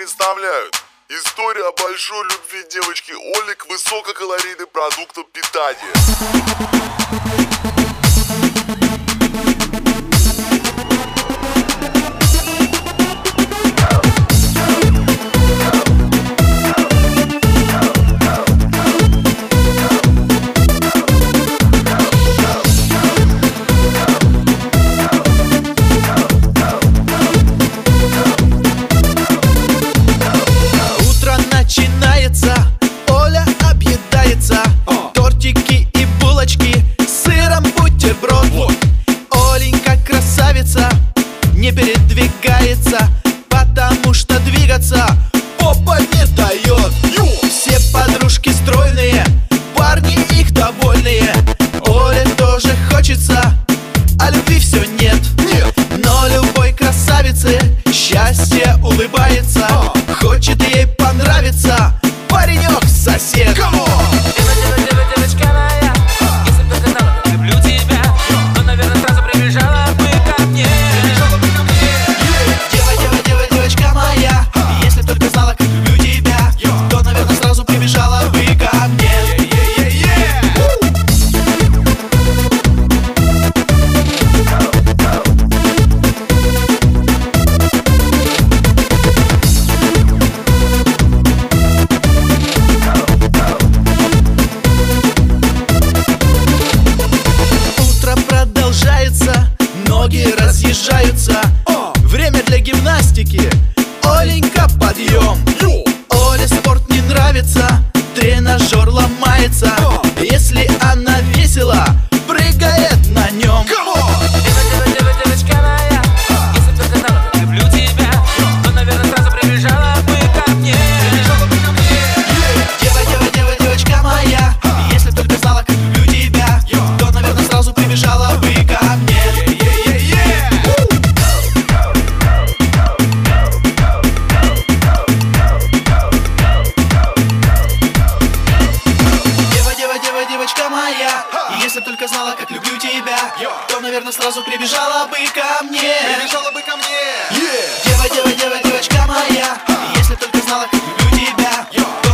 представляют история большой любви девочки Оли к высококалорийным продуктам питания. Оля объедается, тортики и булочки, сыром бутерброд. Оленька красавица, не передвигается, потому что двигаться попа не дает. Все подружки стройные, парни их довольные. Оле тоже хочется, а любви все нет. Но любой красавице счастье улыбается. Хочет ей понравиться паренек-сосед. Девочка моя, если бы ты знала, как люблю тебя, то, наверное, сразу прибежала бы ко мне. Девочка моя, если бы только знала, как люблю тебя, то, наверное, сразу прибежала бы ко мне. Ноги разъезжаются, время для гимнастики. Оленька, подъем. Оле спорт не нравится, тренажер ломается. Если она весела, прыгает на нем. Девочка моя, если бы ты знала, как люблю тебя, то, наверное, сразу прибежала бы ко мне. Девочка моя, если бы только знала, как люблю тебя, то, наверное, сразу прибежала бы ко мне. Девочка моя, если б только знала, как люблю тебя, то, наверное, сразу прибежала бы ко мне. Девочка моя, если б только знала, как люблю тебя,